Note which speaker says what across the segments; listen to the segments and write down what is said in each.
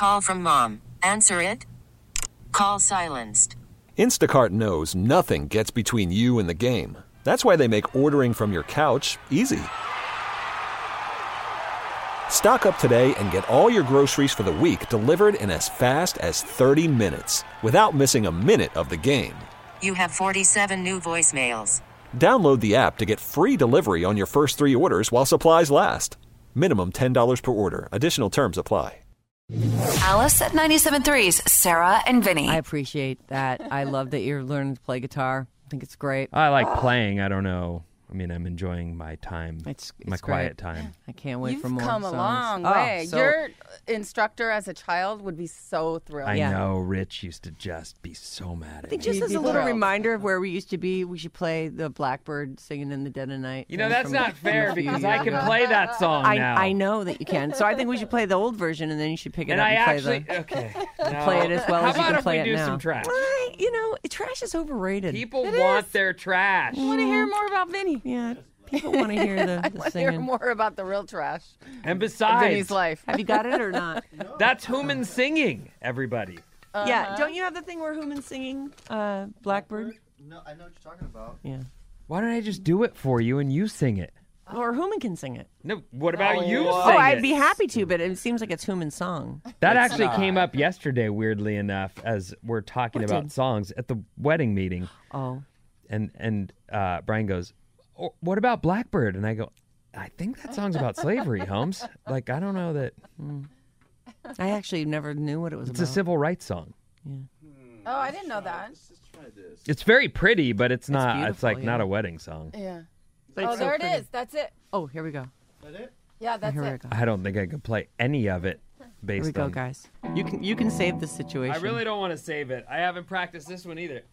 Speaker 1: Call from mom. Answer it. Call silenced.
Speaker 2: Instacart knows nothing gets between you and the game. That's why they make ordering from your couch easy. Stock up today and get all your groceries for the week delivered in as fast as 30 minutes without missing a minute of the game.
Speaker 1: You have 47 new voicemails.
Speaker 2: Download the app to get free delivery on your first 3 orders while supplies last. Minimum $10 per order. Additional terms apply.
Speaker 3: Alice at 97.3's Sarah and Vinny.
Speaker 4: I appreciate that. I love that you're learning to play guitar. I think it's great.
Speaker 5: I like playing. I don't know. I mean, I'm enjoying my time.
Speaker 4: It's
Speaker 5: my
Speaker 4: great.
Speaker 5: quiet time.
Speaker 4: I can't wait
Speaker 6: You've
Speaker 4: for more
Speaker 6: come
Speaker 4: songs.
Speaker 6: a long
Speaker 4: Oh,
Speaker 6: way.
Speaker 4: so-
Speaker 6: Your instructor as a child would be so thrilled.
Speaker 5: I know Rich used to just be so mad
Speaker 4: I
Speaker 5: at
Speaker 4: think
Speaker 5: me.
Speaker 4: just as a little reminder of where we used to be, we should play the Blackbird Singing in the Dead of Night.
Speaker 5: You know,
Speaker 4: thing
Speaker 5: that's
Speaker 4: from-
Speaker 5: not
Speaker 4: from
Speaker 5: fair
Speaker 4: a few
Speaker 5: because
Speaker 4: years
Speaker 5: I can
Speaker 4: ago.
Speaker 5: play that song now.
Speaker 4: I know that you can. So I think we should play the old version, and then you should pick it
Speaker 5: And
Speaker 4: up
Speaker 5: I
Speaker 4: and
Speaker 5: actually,
Speaker 4: play
Speaker 5: okay.
Speaker 4: play it as well
Speaker 5: How
Speaker 4: as you
Speaker 5: about
Speaker 4: can
Speaker 5: if
Speaker 4: play
Speaker 5: we
Speaker 4: it
Speaker 5: do
Speaker 4: now.
Speaker 5: some trash?
Speaker 4: Why? You know, trash is overrated.
Speaker 5: People want their trash.
Speaker 6: I want to hear more about Vinny.
Speaker 4: Yeah, people want to hear
Speaker 6: I
Speaker 4: the
Speaker 6: want to hear
Speaker 4: singing.
Speaker 6: more about the real trash
Speaker 5: And
Speaker 6: of
Speaker 5: besides,
Speaker 6: Vinny's life.
Speaker 4: Have you got it or not?
Speaker 5: that's Human singing, everybody.
Speaker 4: Yeah. Don't you have the thing where Human's singing Blackbird?
Speaker 7: No, I know what you're talking about.
Speaker 4: Yeah.
Speaker 5: Why don't I just do it for you and you sing it?
Speaker 4: Or Human can sing it.
Speaker 5: No, what about you sing
Speaker 4: Oh,
Speaker 5: it?
Speaker 4: I'd be happy to, but it seems like it's Human's song.
Speaker 5: That actually came up yesterday, weirdly enough, as we're talking
Speaker 4: What
Speaker 5: about
Speaker 4: did?
Speaker 5: songs at the wedding meeting.
Speaker 4: Oh.
Speaker 5: And Brian goes, oh, what about Blackbird? And I go, I think that song's about slavery, Holmes. Like, I don't know that.
Speaker 4: I actually never knew what it was
Speaker 5: It's
Speaker 4: about.
Speaker 5: a civil rights song.
Speaker 6: Oh, I didn't know that.
Speaker 5: It's very pretty, but it's not. It's
Speaker 4: beautiful,
Speaker 5: like
Speaker 4: yeah.
Speaker 5: not a wedding song.
Speaker 6: Yeah.
Speaker 4: But
Speaker 6: Oh,
Speaker 4: it's so
Speaker 6: there it
Speaker 4: pretty.
Speaker 6: is. That's it.
Speaker 4: Oh, here we go.
Speaker 6: Yeah, that's
Speaker 4: Here we
Speaker 6: it.
Speaker 4: go.
Speaker 5: I don't think I could play any of it based
Speaker 4: Here we go,
Speaker 5: on.
Speaker 4: guys. You can save the situation.
Speaker 5: I really don't want to save it. I haven't practiced this one either.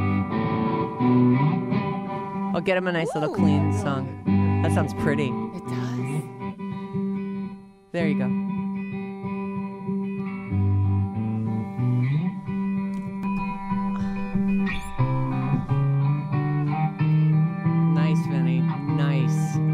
Speaker 4: I'll get him a nice little clean song. That sounds pretty.
Speaker 6: It does.
Speaker 4: There you go. Nice, Vinny. Nice.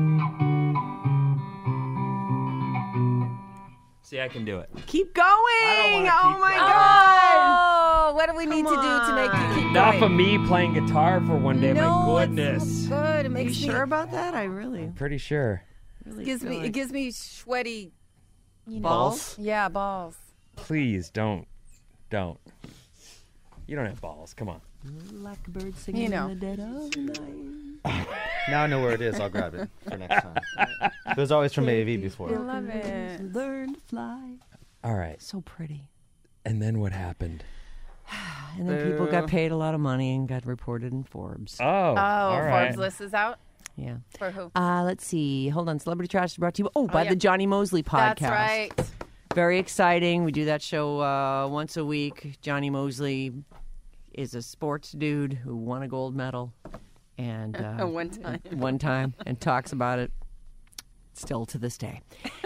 Speaker 5: See, I can do it.
Speaker 4: Keep going!
Speaker 5: wanna
Speaker 4: Oh
Speaker 5: keep
Speaker 4: my
Speaker 5: going.
Speaker 4: God!
Speaker 6: Oh, what do we need to do to make you keep
Speaker 5: Enough
Speaker 6: going?
Speaker 5: of me playing guitar for one day.
Speaker 6: No,
Speaker 5: My
Speaker 6: it's
Speaker 5: goodness.
Speaker 6: so good. It
Speaker 4: Are you
Speaker 6: makes
Speaker 4: sure about that? I really,
Speaker 5: Pretty sure.
Speaker 4: really
Speaker 6: gives
Speaker 4: feel
Speaker 6: me
Speaker 4: like...
Speaker 6: it gives me sweaty
Speaker 4: balls.
Speaker 6: Yeah, balls.
Speaker 5: Please don't. You don't have balls. Come on.
Speaker 4: Like a bird singing
Speaker 6: You know.
Speaker 4: in the dead of night.
Speaker 7: Now I know where it is. I'll grab it for next time. It was always from AAV
Speaker 6: I
Speaker 7: before.
Speaker 6: love it.
Speaker 4: Learn to fly.
Speaker 5: All right.
Speaker 4: So pretty.
Speaker 5: And then what happened?
Speaker 4: And then people got paid a lot of money and got reported in Forbes.
Speaker 5: Oh,
Speaker 6: Oh,
Speaker 5: all right.
Speaker 6: Forbes list is out
Speaker 4: Yeah.
Speaker 6: for who?
Speaker 4: Let's see. Hold on. Celebrity Trash is brought to you by
Speaker 6: yeah.
Speaker 4: the Johnny Mosley podcast.
Speaker 6: That's right.
Speaker 4: Very exciting. We do that show once a week. Johnny Mosley is a sports dude who won a gold medal, and
Speaker 6: One time.
Speaker 4: one time, and talks about it still to this day.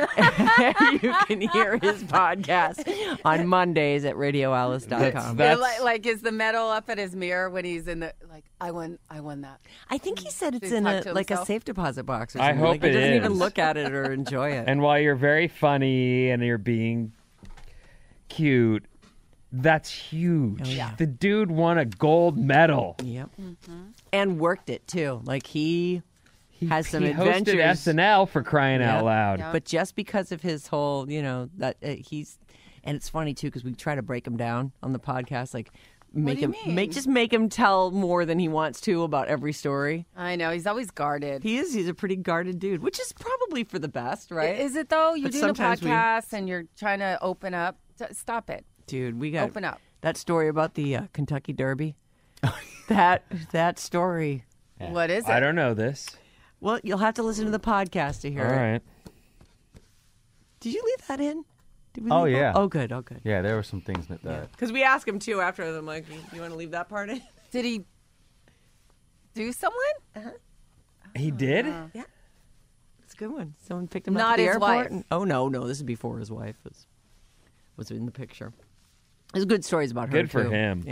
Speaker 4: You can hear his podcast on Mondays at radioalice.com.
Speaker 5: That's-
Speaker 6: Like is the medal up at his mirror when he's in the I won that.
Speaker 4: I think he said it's
Speaker 6: Did he
Speaker 4: in
Speaker 6: talk to
Speaker 4: a
Speaker 6: himself?
Speaker 4: safe deposit box or
Speaker 5: I
Speaker 4: something.
Speaker 5: hope
Speaker 4: Like, he
Speaker 5: it
Speaker 4: doesn't even
Speaker 5: is.
Speaker 4: look at it or enjoy it.
Speaker 5: And while you're very funny and you're being cute, that's huge.
Speaker 4: Oh, yeah.
Speaker 5: The dude won a gold medal.
Speaker 4: Yep. And worked it too. Like he has some
Speaker 5: he
Speaker 4: adventures.
Speaker 5: hosted SNL for crying out
Speaker 4: Yep.
Speaker 5: loud.
Speaker 6: Yeah.
Speaker 4: But just because of his whole, that he's, and it's funny too because we try to break him down on the podcast, like make
Speaker 6: do you
Speaker 4: him
Speaker 6: mean?
Speaker 4: make him tell more than he wants to about every story.
Speaker 6: I know he's always guarded.
Speaker 4: He's a pretty guarded dude, which is probably for the best, right?
Speaker 6: Is it though? You're
Speaker 4: But
Speaker 6: doing a
Speaker 4: sometimes we-
Speaker 6: podcast and you're trying to open up. Stop it.
Speaker 4: Dude, we got
Speaker 6: Open up.
Speaker 4: that story about the Kentucky Derby. that story.
Speaker 6: What is it?
Speaker 5: I don't know this.
Speaker 4: Well, you'll have to listen to the podcast to hear
Speaker 5: All
Speaker 4: it.
Speaker 5: right.
Speaker 4: Did you leave that in? Did we
Speaker 7: Oh,
Speaker 4: leave that-
Speaker 7: yeah.
Speaker 4: Oh, good. Oh, good.
Speaker 7: Yeah, there were some things that.
Speaker 4: Because we asked him too after. I'm like, you want to leave that part in?
Speaker 6: Did he do someone?
Speaker 5: He did?
Speaker 4: It's a good one. Someone picked him up
Speaker 6: Not
Speaker 4: at the
Speaker 6: his
Speaker 4: airport.
Speaker 6: wife.
Speaker 4: And, oh no, this is before his wife was in the picture. There's good stories about her.
Speaker 5: Good for
Speaker 4: too.
Speaker 5: him.
Speaker 4: Yeah.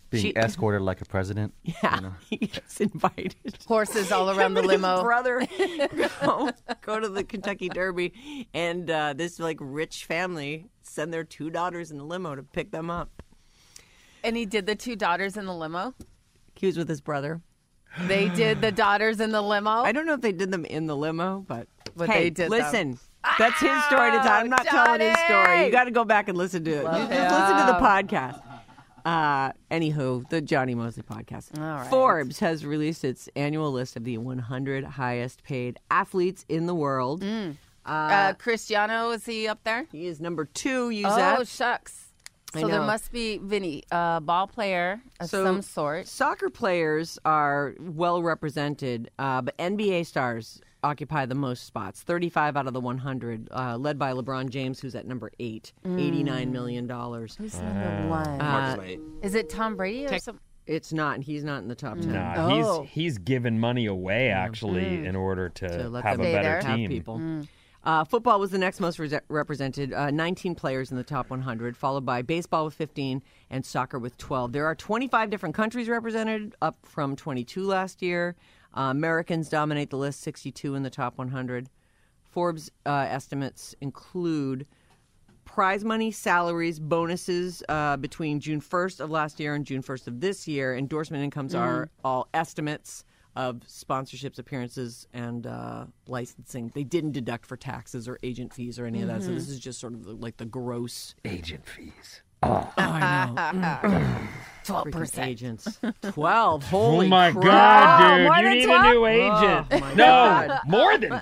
Speaker 7: Being escorted like a president.
Speaker 4: Yeah,
Speaker 7: You know?
Speaker 4: he gets invited.
Speaker 6: Horses all around the
Speaker 4: Him and his
Speaker 6: limo.
Speaker 4: brother go to the Kentucky Derby, and this like rich family send their 2 daughters in the limo to pick them up.
Speaker 6: And he did the 2 daughters in the limo.
Speaker 4: He was with his brother.
Speaker 6: They did the daughters in the limo.
Speaker 4: I don't know if they did them in the limo, but
Speaker 6: But
Speaker 4: hey,
Speaker 6: they did them.
Speaker 4: listen. That's his story to tell. I'm not telling his story. You got to go back and listen to it. Just listen to the podcast. Anywho, the Johnny Mosley podcast.
Speaker 6: All right.
Speaker 4: Forbes has released its annual list of the 100 highest paid athletes in the world.
Speaker 6: Cristiano, is he up there?
Speaker 4: He is number 2.
Speaker 6: Oh, shucks.
Speaker 4: I
Speaker 6: So there
Speaker 4: know.
Speaker 6: must be, Vinny, a ball player of some sort.
Speaker 4: Soccer players are well represented, but NBA stars occupy the most spots, 35 out of the 100, led by LeBron James, who's at number 8, $89 million.
Speaker 6: Who's number 1?
Speaker 7: Marcus Knight.
Speaker 6: Is it Tom Brady or something?
Speaker 4: It's not. He's not in the top 10.
Speaker 5: Nah,
Speaker 6: Oh.
Speaker 5: he's given money away actually in order to
Speaker 4: let
Speaker 5: have a
Speaker 4: them
Speaker 6: stay
Speaker 5: better
Speaker 6: there.
Speaker 4: Have
Speaker 5: team.
Speaker 4: people. Football was the next most represented, 19 players in the top 100, followed by baseball with 15 and soccer with 12. There are 25 different countries represented, up from 22 last year. Americans dominate the list, 62 in the top 100. Forbes estimates include prize money, salaries, bonuses between June 1st of last year and June 1st of this year. Endorsement incomes are all estimates of sponsorships, appearances, and licensing. They didn't deduct for taxes or agent fees or any of that. So this is just sort of like the gross
Speaker 5: Agent fees.
Speaker 4: I know.
Speaker 6: 12%.
Speaker 4: Agents. 12. Holy
Speaker 5: Oh my
Speaker 4: crap.
Speaker 5: God, dude!
Speaker 6: more
Speaker 5: You
Speaker 6: than
Speaker 5: need
Speaker 6: 12?
Speaker 5: a new agent.
Speaker 4: Oh, my
Speaker 5: no,
Speaker 4: God.
Speaker 5: more than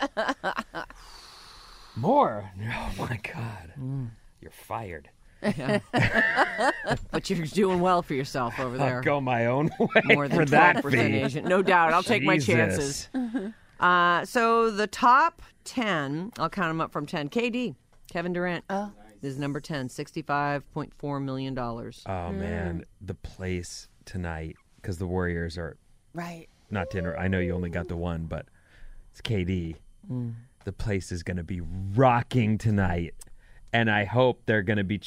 Speaker 5: more. Oh my God, you're fired.
Speaker 4: But you're doing well for yourself over there.
Speaker 5: I'll go my own way
Speaker 4: More than
Speaker 5: for that
Speaker 4: 12%
Speaker 5: fee.
Speaker 4: agent. No doubt. I'll take my chances.
Speaker 5: Jesus.
Speaker 4: So the top 10, I'll count them up from 10. KD, Kevin Durant, is number 10, $65.4 million.
Speaker 5: Oh man, the place tonight because the Warriors are
Speaker 6: Right.
Speaker 5: not to I know you only got the one, but it's KD. The place is going to be rocking tonight, and I hope they're going to be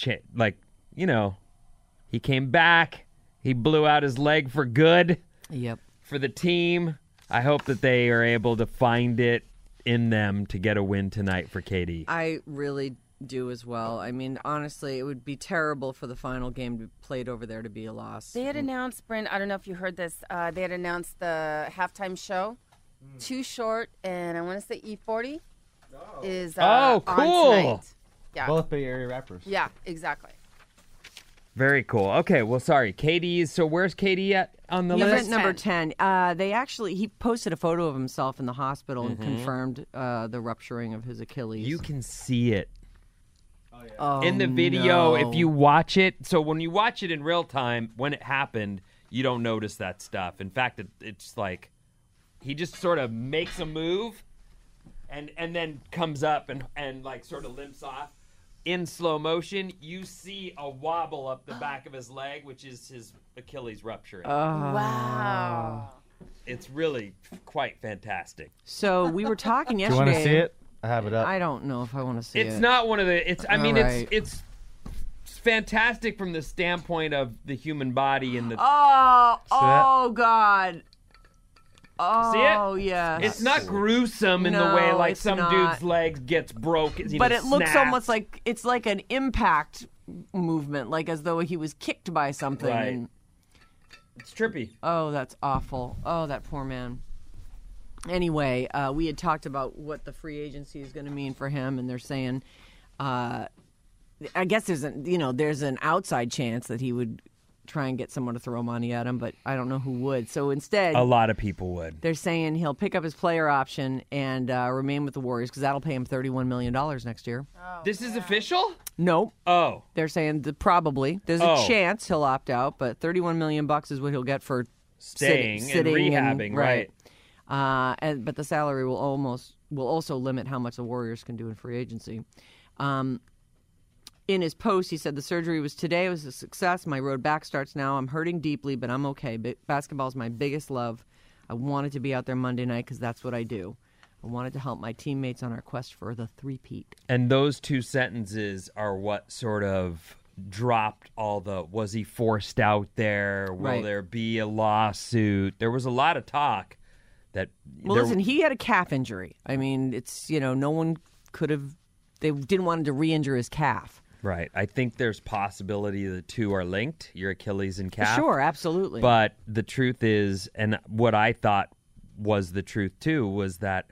Speaker 5: he came back, he blew out his leg for good
Speaker 4: Yep.
Speaker 5: for the team. I hope that they are able to find it in them to get a win tonight for KD.
Speaker 4: I really do as well. I mean, honestly, it would be terrible for the final game to be played over there to be a loss.
Speaker 6: They had announced, Brent, I don't know if you heard this, they had announced the halftime show. Too Short and I want to say E40 is
Speaker 5: Oh,
Speaker 6: on
Speaker 5: cool.
Speaker 6: tonight. Yeah.
Speaker 7: Both Bay Area rappers.
Speaker 6: Yeah, exactly.
Speaker 5: Very cool. Okay, well, sorry. KD's, so where's KD at on the
Speaker 4: He's
Speaker 5: list?
Speaker 4: at number 10. He posted a photo of himself in the hospital and confirmed the rupturing of his Achilles.
Speaker 5: You can see it
Speaker 4: Oh,
Speaker 5: in the video
Speaker 4: no.
Speaker 5: if you watch it. So when you watch it in real time, when it happened, you don't notice that stuff. In fact, it's like he just sort of makes a move and then comes up and like sort of limps off. In slow motion, you see a wobble up the back of his leg, which is his Achilles rupturing.
Speaker 6: Wow.
Speaker 5: It's really quite fantastic.
Speaker 4: So we were talking
Speaker 7: Do you
Speaker 4: yesterday.
Speaker 7: want to see it? I have it up.
Speaker 4: I don't know if I want to see it.
Speaker 5: It's not one of the. It's. I mean,
Speaker 4: right.
Speaker 5: it's fantastic from the standpoint of the human body and the.
Speaker 4: Oh,
Speaker 5: that?
Speaker 4: oh God. Oh,
Speaker 5: See it?
Speaker 4: yes.
Speaker 5: It's not gruesome in the
Speaker 4: No,
Speaker 5: way like
Speaker 4: it's
Speaker 5: some
Speaker 4: not.
Speaker 5: dude's leg gets broken.
Speaker 4: But it looks
Speaker 5: snapped.
Speaker 4: almost like it's like an impact movement, like as though he was kicked by something.
Speaker 5: Right.
Speaker 4: And,
Speaker 5: It's trippy.
Speaker 4: oh, that's awful. Oh, that poor man. Anyway, we had talked about what the free agency is going to mean for him, and they're saying, I guess there's an outside chance that he would try and get someone to throw money at him, but I don't know who would. So instead,
Speaker 5: A lot of people would.
Speaker 4: they're saying he'll pick up his player option and remain with the Warriors because that'll pay him $31 million next year.
Speaker 5: This is official?
Speaker 4: Nope.
Speaker 5: Oh.
Speaker 4: They're saying probably. There's a
Speaker 5: Oh.
Speaker 4: chance he'll opt out, but $31 million is what he'll get for
Speaker 5: Staying and rehabbing, right.
Speaker 4: But the salary will also limit how much the Warriors can do in free agency. In his post, he said, the surgery was today. It was a success. My road back starts now. I'm hurting deeply, but I'm okay. Basketball is my biggest love. I wanted to be out there Monday night because that's what I do. I wanted to help my teammates on our quest for the three-peat.
Speaker 5: And those two sentences are what sort of dropped all the, was he forced out there? Will
Speaker 4: Right.
Speaker 5: there be a lawsuit? There was a lot of talk that.
Speaker 4: Well, listen, he had a calf injury. I mean, it's, no one could have, they didn't want him to re-injure his calf.
Speaker 5: Right. I think there's possibility the two are linked, your Achilles and calf.
Speaker 4: Sure, absolutely.
Speaker 5: But the truth is, and what I thought was the truth too, was that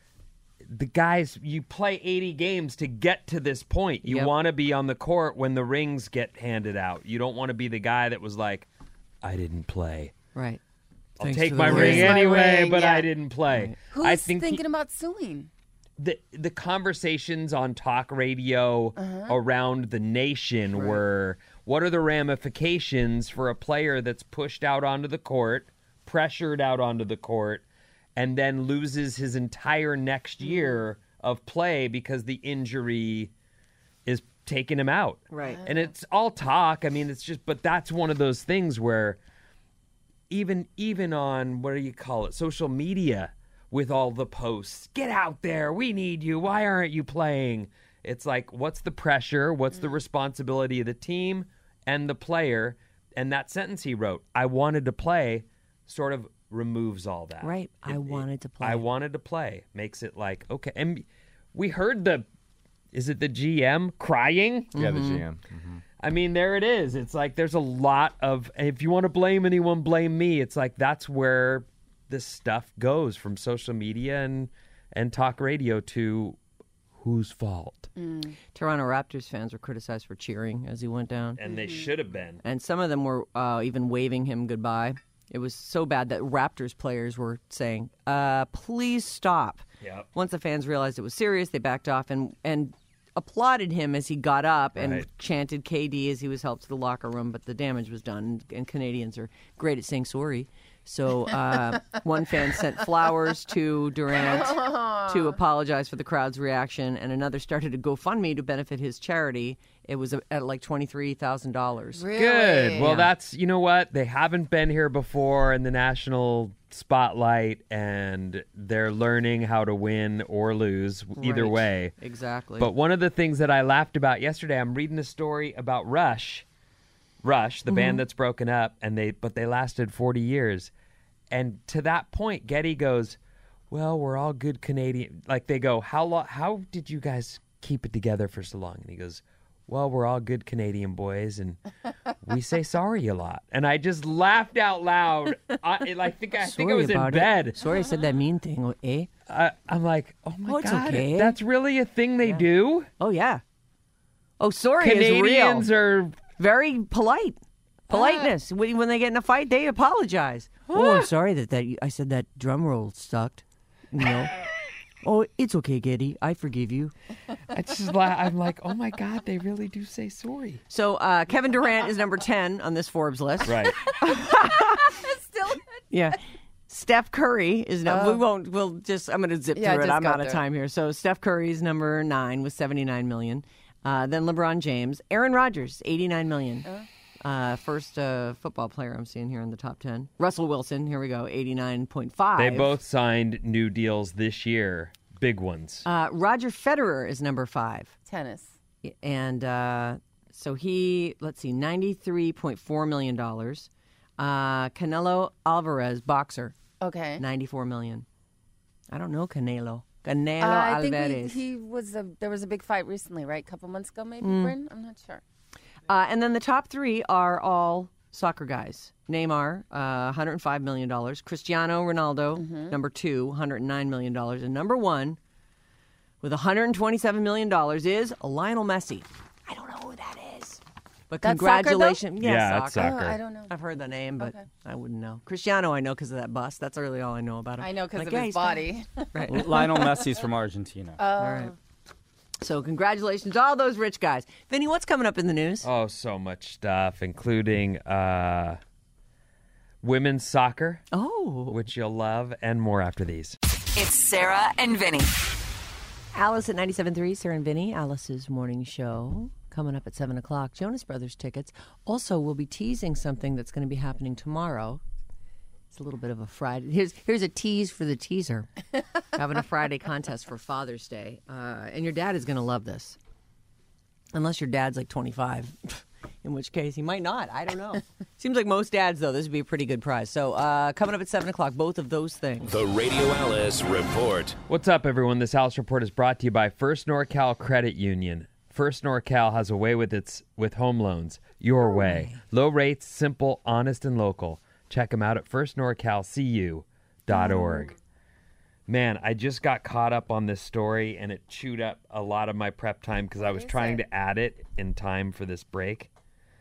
Speaker 5: the guys, you play 80 games to get to this point. You
Speaker 4: Yep.
Speaker 5: want to be on the court when the rings get handed out. You don't want to be the guy that was like, I didn't play.
Speaker 4: Right.
Speaker 5: I'll
Speaker 4: Thanks
Speaker 5: take
Speaker 4: for
Speaker 5: my
Speaker 4: the
Speaker 5: ring
Speaker 6: Here's my
Speaker 5: anyway,
Speaker 6: ring,
Speaker 5: but
Speaker 6: yeah.
Speaker 5: I didn't play.
Speaker 6: Who's
Speaker 5: I think
Speaker 6: thinking about suing?
Speaker 5: the conversations on talk radio around the nation were, what are the ramifications for a player that's pushed out onto the court, pressured out onto the court, and then loses his entire next year of play because the injury is taking him out.
Speaker 4: Right.
Speaker 5: And it's all talk. I mean, it's just, but that's one of those things where even on, what do you call it, social media, with all the posts, get out there, we need you, why aren't you playing? It's like, what's the pressure? What's the responsibility of the team and the player? And that sentence he wrote, I wanted to play, sort of removes all that.
Speaker 4: Right. I wanted to play.
Speaker 5: I wanted to play. Makes it like, okay. And we heard is it the GM crying?
Speaker 7: Yeah, the GM.
Speaker 5: I mean, there it is. It's like there's a lot of, if you want to blame anyone, blame me. It's like that's where this stuff goes, from social media and talk radio to whose fault.
Speaker 4: Toronto Raptors fans were criticized for cheering as he went down.
Speaker 5: And they should have been.
Speaker 4: And some of them were even waving him goodbye. It was so bad that Raptors players were saying, please stop.
Speaker 5: Yep.
Speaker 4: Once the fans realized it was serious, they backed off and applauded him as he got up and
Speaker 5: Right.
Speaker 4: chanted KD as he was helped to the locker room, but the damage was done, and Canadians are great at saying sorry. So one fan sent flowers to Durant to apologize for the crowd's reaction, and another started a GoFundMe to benefit his charity. It was at like $23,000.
Speaker 6: Really?
Speaker 5: Good. Well, that's, you know what? They haven't been here before in the national spotlight, and they're learning how to win or lose either
Speaker 4: Right.
Speaker 5: way.
Speaker 4: Exactly.
Speaker 5: But one of the things that I laughed about yesterday, I'm reading a story about Rush, the band that's broken up, but they lasted 40 years. And to that point, Getty goes, well, we're all good Canadian. Like, they go, how did you guys keep it together for so long? And he goes, well, we're all good Canadian boys, and we say sorry a lot. And I just laughed out loud. I think I was in bed.
Speaker 4: Sorry I said that mean thing, eh?
Speaker 5: I'm like, oh my
Speaker 4: Oh, it's
Speaker 5: God,
Speaker 4: okay.
Speaker 5: that's really a thing they do?
Speaker 4: Oh, yeah. Oh, sorry is
Speaker 5: Canadians
Speaker 4: real.
Speaker 5: are...
Speaker 4: Very polite. Politeness. When they get in a fight, they apologize. Oh, I'm sorry that I said that drum roll sucked. You know. Oh, it's okay, Getty. I forgive you.
Speaker 5: I'm like, oh my God, they really do say sorry.
Speaker 4: So Kevin Durant is number 10 on this Forbes list.
Speaker 5: Right.
Speaker 6: Still.
Speaker 4: Yeah. Steph Curry is I'm going to zip
Speaker 6: Yeah,
Speaker 4: through it.
Speaker 6: just
Speaker 4: I'm
Speaker 6: go
Speaker 4: out of
Speaker 6: through
Speaker 4: time here. So Steph Curry is number 9 with $79 million. Then LeBron James. Aaron Rodgers, $89 million. First football player I'm seeing here in the top 10. Russell Wilson, here we go, 89.5.
Speaker 5: They both signed new deals this year, big ones.
Speaker 4: Roger Federer is number 5.
Speaker 6: Tennis.
Speaker 4: And so he, $93.4 million. Canelo Alvarez, boxer,
Speaker 6: Okay.
Speaker 4: $94 million. I don't know Canelo. Canelo
Speaker 6: I think
Speaker 4: Alvarez.
Speaker 6: there was a big fight recently, right? A couple months ago, maybe, Bryn? I'm not sure.
Speaker 4: And then the top 3 are all soccer guys. Neymar, $105 million. Cristiano Ronaldo, number 2, $109 million. And number 1, with $127 million, is Lionel Messi. I don't know who that is. But
Speaker 6: That's soccer, though?
Speaker 4: congratulations.
Speaker 5: Yeah, it's
Speaker 4: soccer.
Speaker 5: soccer.
Speaker 6: I don't know.
Speaker 4: I've heard the name, but
Speaker 6: Okay.
Speaker 4: I wouldn't know. Cristiano, I know because of that bust. That's really all I know about him.
Speaker 6: I know because
Speaker 4: Like,
Speaker 6: of
Speaker 4: yeah,
Speaker 6: his
Speaker 4: he's got-
Speaker 6: body.
Speaker 4: Right.
Speaker 7: Lionel Messi's from Argentina.
Speaker 4: All right. So congratulations to all those rich guys. Vinny, what's coming up in the news?
Speaker 5: Oh, so much stuff, including women's soccer,
Speaker 4: Oh.
Speaker 5: which you'll love, and more after these.
Speaker 3: It's Sarah and Vinny.
Speaker 4: Alice at 97.3, Sarah and Vinny, Alice's morning show, coming up at 7 o'clock. Jonas Brothers tickets. Also, we'll be teasing something that's going to be happening tomorrow. It's a little bit of a Friday. Here's a tease for the teaser. Having a Friday contest for Father's Day. And your dad is going to love this. Unless your dad's like 25. In which case, he might not. I don't know. Seems like most dads, though, this would be a pretty good prize. So coming up at 7 o'clock, both of those things.
Speaker 8: The Radio Alice Report.
Speaker 5: What's up, everyone? This Alice Report is brought to you by First NorCal Credit Union. First NorCal has a way with home loans. Your way. Low rates, simple, honest, and local. Check them out at firstnorcalcu.org. Man, I just got caught up on this story, and it chewed up a lot of my prep time because I was trying to add it in time for this break.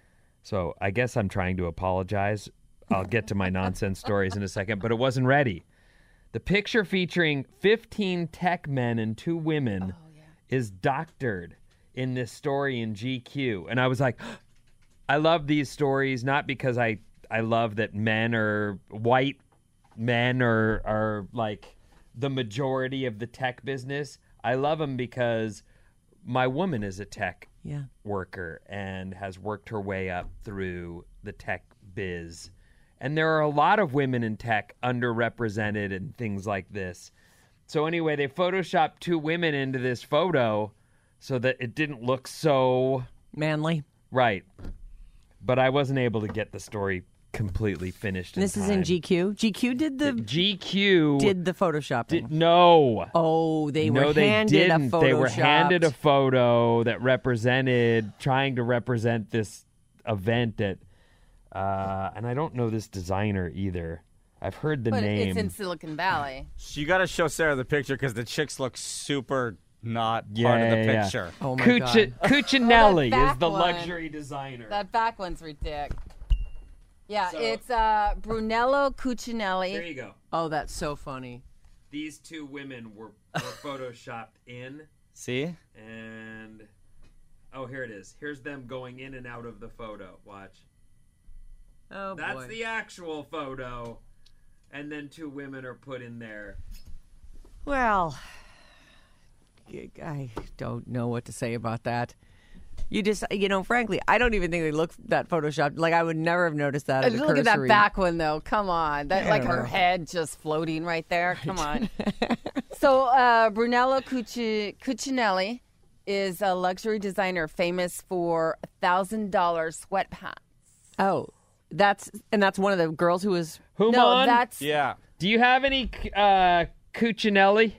Speaker 5: So I guess I'm trying to apologize. I'll get to my nonsense stories in a second, but it wasn't ready. The picture featuring 15 tech men and 2 women is doctored in this story in GQ. And I was like, I love these stories, not because I love that white men are like the majority of the tech business. I love them because my woman is a tech worker and has worked her way up through the tech biz. And there are a lot of women in tech underrepresented and things like this. So anyway, they photoshopped 2 women into this photo so that it didn't look so
Speaker 4: manly.
Speaker 5: Right. But I wasn't able to get the story completely finished.
Speaker 4: This is in GQ. GQ did the photoshopping.
Speaker 5: No.
Speaker 4: Oh, they were handed a photo.
Speaker 5: They were handed a photo that trying to represent this event at, and I don't know this designer either. I've heard the name.
Speaker 6: It's in Silicon Valley.
Speaker 7: You got to show Sarah the picture because the chicks look super not part of the picture.
Speaker 4: Oh my God.
Speaker 5: Cucinelli is the luxury designer.
Speaker 6: That back one's ridiculous. Yeah, it's Brunello Cucinelli.
Speaker 5: There you go.
Speaker 4: Oh, that's so funny.
Speaker 5: These 2 women were photoshopped in.
Speaker 7: See?
Speaker 5: And, here it is. Here's them going in and out of the photo. Watch.
Speaker 4: Oh, boy.
Speaker 5: That's the actual photo. And then 2 women are put in there.
Speaker 4: Well, I don't know what to say about that. You just, frankly, I don't even think they look that photoshopped. Like, I would never have noticed that. As a
Speaker 6: Look at
Speaker 4: cursory.
Speaker 6: that back one, though. Come on. Her head just floating right there. Come on. So, Brunello Cucinelli is a luxury designer famous for $1,000 sweatpants.
Speaker 4: Oh, that's one of the girls who was.
Speaker 7: Yeah.
Speaker 5: Do you have any Cucinelli?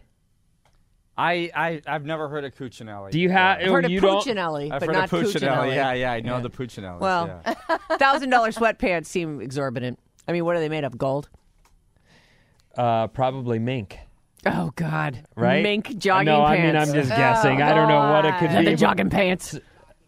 Speaker 7: I've never heard of Cucinelli.
Speaker 5: Do you have?
Speaker 4: I've heard of Puccinelli,
Speaker 7: I've
Speaker 4: but
Speaker 7: heard
Speaker 4: not
Speaker 7: of Puccinelli.
Speaker 4: Cucinelli.
Speaker 7: Yeah, I know the Puccinellis.
Speaker 4: Well, $1,000 sweatpants seem exorbitant. I mean, what are they made of? Gold?
Speaker 5: Probably mink.
Speaker 4: Oh God!
Speaker 5: Right?
Speaker 4: Mink jogging
Speaker 5: no,
Speaker 4: pants.
Speaker 5: I mean, I'm just guessing. I don't know what it could be.
Speaker 4: The jogging pants.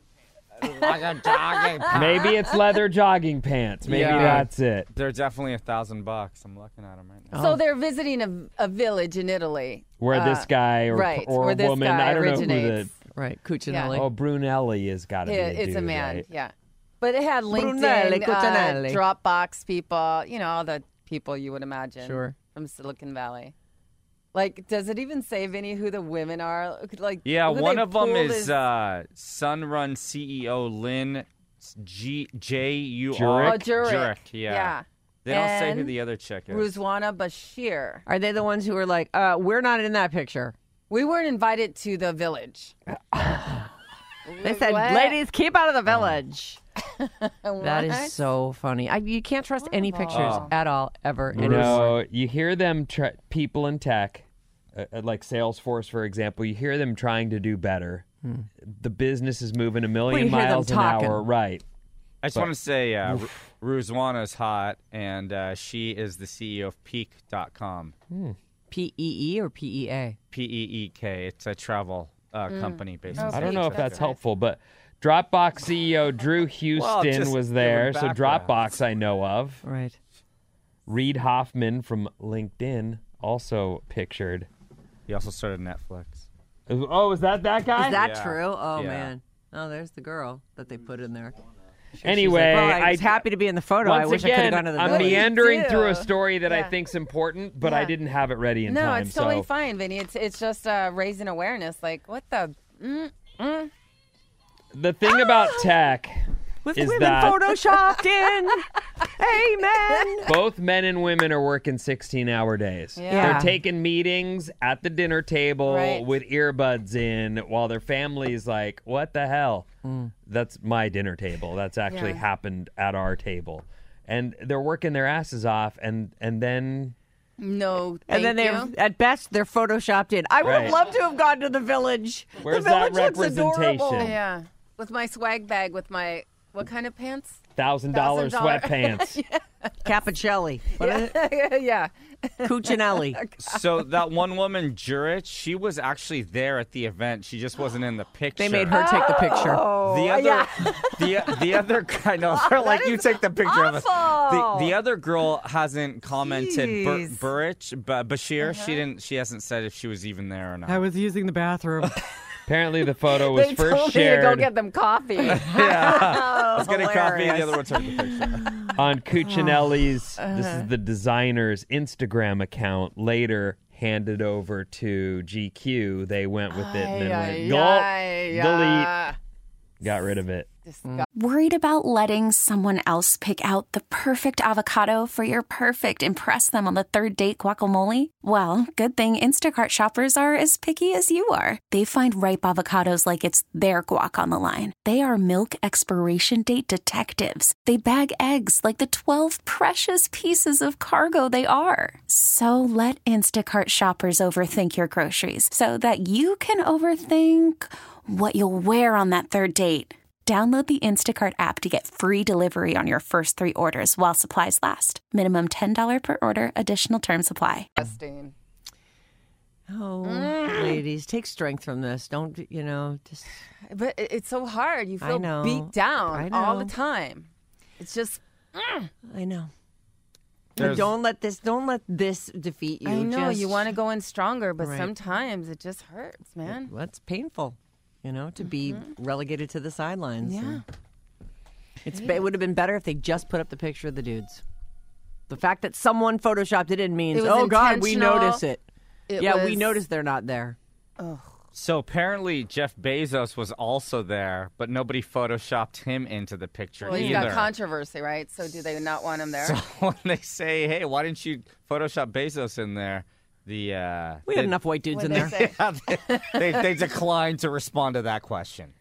Speaker 5: Maybe it's leather jogging pants. Maybe that's it.
Speaker 7: They're definitely $1,000. I'm looking at them right now.
Speaker 6: So they're visiting a village in Italy.
Speaker 5: Where this guy or
Speaker 6: where this
Speaker 5: woman,
Speaker 6: guy
Speaker 5: I don't
Speaker 6: originates.
Speaker 5: know who the...
Speaker 4: Right, Cucinelli.
Speaker 5: Oh, Brunelli has got to be a
Speaker 6: It's
Speaker 5: dude,
Speaker 6: a man,
Speaker 5: right?
Speaker 6: yeah. But it had
Speaker 4: Brunelli,
Speaker 6: LinkedIn,
Speaker 4: Cucinelli.
Speaker 6: Dropbox people, all the people you would imagine
Speaker 4: from
Speaker 6: Silicon Valley. Like, does it even say, Vinny, who the women are? Like,
Speaker 7: one of them is Sunrun CEO Lynn J-U-R.
Speaker 6: Jurek.
Speaker 7: Yeah. They don't say who the other chick is.
Speaker 6: Ruzwana Bashir.
Speaker 4: Are they the ones who are like, we're not in that picture?
Speaker 6: We weren't invited to the village.
Speaker 4: They said, ladies, keep out of the village. That is so funny. You can't trust any pictures at all, ever.
Speaker 5: No, you hear them, people in tech, like Salesforce, for example, you hear them trying to do better. The business is moving a million miles an hour. Right.
Speaker 7: I just want to say Ruzwana's hot, and she is the CEO of Peek.com.
Speaker 4: P-E-E or P-E-A?
Speaker 7: P-E-E-K. It's a travel company, basically.
Speaker 5: I don't know if that's helpful, but Dropbox CEO Drew Houston was there, so Dropbox I know of.
Speaker 4: Right.
Speaker 5: Reid Hoffman from LinkedIn also pictured.
Speaker 7: He also started Netflix.
Speaker 5: Oh, is that guy?
Speaker 4: Is that true? Oh, man. Oh, there's the girl that they put in there.
Speaker 5: Anyway,
Speaker 4: like, I was happy to be in the photo. I wish I could have gone to the
Speaker 5: I'm
Speaker 4: village.
Speaker 5: meandering through a story that I think's important, but I didn't have it ready in time.
Speaker 6: No, it's totally fine, Vinny. It's just raising awareness. Like, what the...
Speaker 5: The thing about tech
Speaker 4: With
Speaker 5: is
Speaker 4: women
Speaker 5: that
Speaker 4: photoshopped in. Amen.
Speaker 5: both men and women are working 16-hour days.
Speaker 6: Yeah.
Speaker 5: They're taking meetings at the dinner table
Speaker 6: Right.
Speaker 5: with earbuds in while their family's like, what the hell? That's my dinner table. That's actually
Speaker 6: Yeah.
Speaker 5: happened at our table. And they're working their asses off, and then...
Speaker 6: No,
Speaker 4: And then
Speaker 6: thank
Speaker 4: they're,
Speaker 6: you.
Speaker 4: at best, they're photoshopped in. I would have
Speaker 5: Right.
Speaker 4: loved to have gone to the village.
Speaker 5: Where's
Speaker 4: the
Speaker 5: that
Speaker 4: village looks adorable.
Speaker 5: representation?
Speaker 6: Yeah, with my swag bag, with my what kind of pants?
Speaker 5: $1,000
Speaker 6: $1,000
Speaker 5: sweatpants.
Speaker 4: Capicelli. What is it?
Speaker 6: Yeah.
Speaker 4: Cuccinelli.
Speaker 7: So that one woman, Jurich, she was actually there at the event. She just wasn't in the picture.
Speaker 4: They made her take the picture.
Speaker 7: The other, the other guy, no, they're like, you take the picture of us. The other girl hasn't commented.
Speaker 6: Jeez.
Speaker 7: Bashir, she hasn't said if she was even there or not.
Speaker 4: I was using the bathroom.
Speaker 5: Apparently the photo was
Speaker 6: They
Speaker 5: first
Speaker 6: told
Speaker 5: shared
Speaker 6: me to go get them coffee.
Speaker 7: I was getting coffee. The other one took the picture.
Speaker 5: on Cuccinelli's, this is the designer's Instagram account, later handed over to GQ. They went with it and then went, delete, got rid of it.
Speaker 9: Worried about letting someone else pick out the perfect avocado for your perfect impress them on the third date guacamole? Well, good thing Instacart shoppers are as picky as you are. They find ripe avocados like it's their guac on the line. They are milk expiration date detectives. They bag eggs like the 12 precious pieces of cargo they are. So let Instacart shoppers overthink your groceries so that you can overthink what you'll wear on that third date. Download the Instacart app to get free delivery on your first 3 orders while supplies last. Minimum $10 per order. Additional terms apply.
Speaker 6: Disgusting.
Speaker 4: Oh, ladies, take strength from this. Don't, just...
Speaker 6: But it's so hard. You feel
Speaker 4: know.
Speaker 6: beat down
Speaker 4: I
Speaker 6: all
Speaker 4: know.
Speaker 6: the time. It's just,
Speaker 4: I know.
Speaker 7: There's-
Speaker 4: Don't let this defeat you.
Speaker 6: I know,
Speaker 4: Just-
Speaker 6: you want to go in stronger, but
Speaker 4: Right.
Speaker 6: sometimes it just hurts, man.
Speaker 4: That's painful, to be relegated to the sidelines.
Speaker 6: Yeah.
Speaker 4: And it would have been better if they just put up the picture of the dudes. The fact that someone photoshopped it in means,
Speaker 6: It was
Speaker 4: oh, God, we
Speaker 6: intentional.
Speaker 4: notice it.
Speaker 6: It
Speaker 4: Yeah, we
Speaker 6: was-
Speaker 4: notice they're not there.
Speaker 7: So apparently Jeff Bezos was also there, but nobody photoshopped him into the picture
Speaker 6: Well, he's
Speaker 7: either.
Speaker 6: got controversy, right? So do they not want him there?
Speaker 7: So when they say, "Hey, why didn't you Photoshop Bezos in there?"
Speaker 4: We had enough white dudes in
Speaker 6: What'd
Speaker 4: there.
Speaker 6: they say?
Speaker 7: they declined to respond to that question.